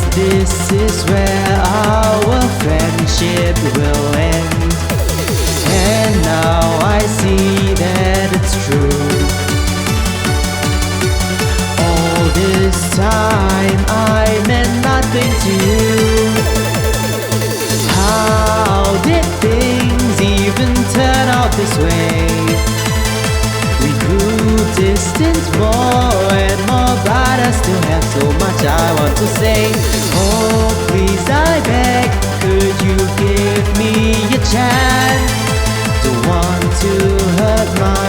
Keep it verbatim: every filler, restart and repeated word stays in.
this is where our friendship will end. And now I see that it's true. All this time I meant nothing to you. How did things even turn out this way? We grew distant more and more, but I still have so much I want to say. Oh, please, I beg, could you give me a chance? Don't want to hurt my